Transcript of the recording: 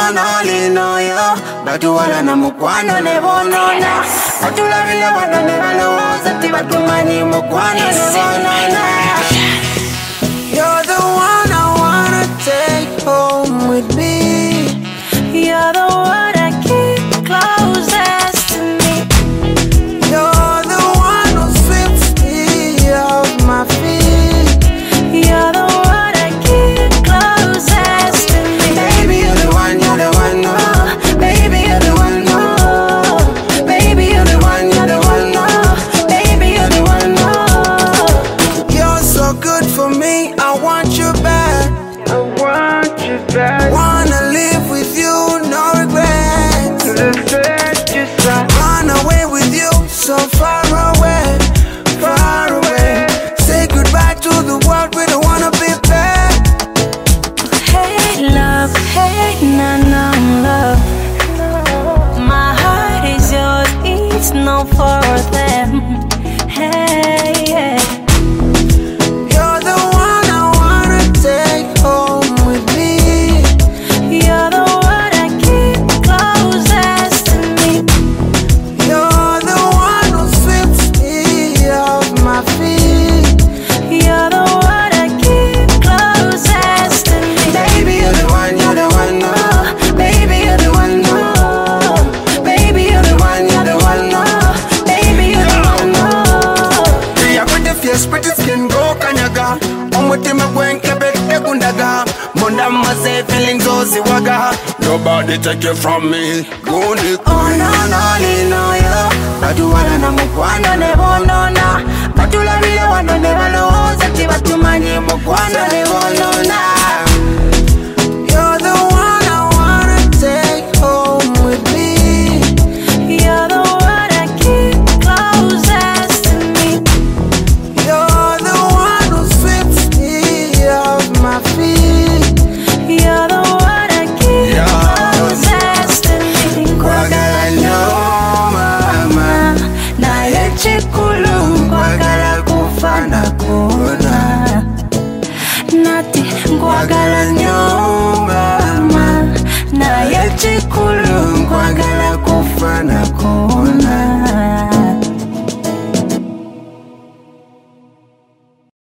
no yo. Batuwala na mukwano ne bonona. Batulabile wano ne balowoza ti batumani mukwano ne bonona. You're the one I wanna take home with me. You're the one I keep closest to me. You're the one who sweeps me off my feet. You're the one I keep closest to me. Baby, you're the one, no. Baby, you're the one, no. Baby, you're the one, no. Baby, you're the one, no. You're so good for me, I want you back. I want you back. Wanna live with you, no regrets. Run away with you, so far away, far away. Say goodbye to the world, we don't wanna be back. Hey love, hey na love. My heart is yours, it's not for them. Hey, yeah. You're the one I wanna take home with me. You're the one I keep closest to me. You're the one who sweeps me off my feet. You're the one I keep closest to me. Baby, you're the one, no. Baby, you're the one, no. Baby, you're the one, no. Baby, you're the one, no. Yeah, pretty face, pretty skin, go kanyaga. Omutima gwenkebe egundaga. Munda mase feelings oziwaga. Nobody take it from me. Gundi. Oh no yo. Batuwala na mukwano ne bonona. Batulabile wano ne balowoza ti batumani mukwano ne bonona. You're the one I wanna take home with me. You're the one I keep closest to me. You're the one who sweeps me off my feet. You're the one I keep closest to me. Kwagala no mama, naye chikulu kwagala kufana kuona. Nati Kwagala no mama, naye chikulu